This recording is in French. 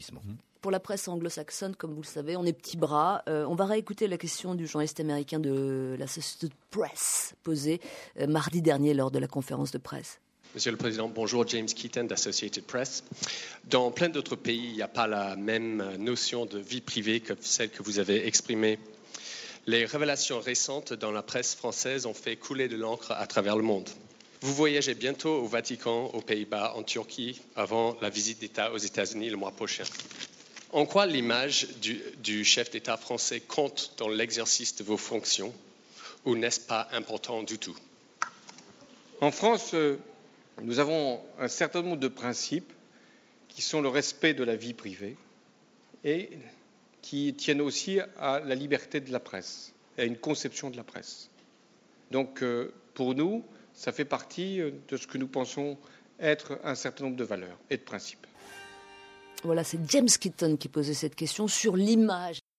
Pour la presse anglo-saxonne, comme vous le savez, on est petit bras. On va réécouter la question du journaliste américain de l'Associated Press posée mardi dernier lors de la conférence de presse. Monsieur le Président, bonjour, James Keaton d'Associated Press. Dans plein d'autres pays, il n'y a pas la même notion de vie privée que celle que vous avez exprimée. Les révélations récentes dans la presse française ont fait couler de l'encre à travers le monde. Vous voyagez bientôt au Vatican, aux Pays-Bas, en Turquie, avant la visite d'État aux États-Unis le mois prochain. En quoi l'image du chef d'État français compte dans l'exercice de vos fonctions, ou n'est-ce pas important du tout? En France, nous avons un certain nombre de principes qui sont le respect de la vie privée et qui tiennent aussi à la liberté de la presse et à une conception de la presse. Donc, pour nous, ça fait partie de ce que nous pensons être un certain nombre de valeurs et de principes. Voilà, c'est James Keaton qui posait cette question sur l'image.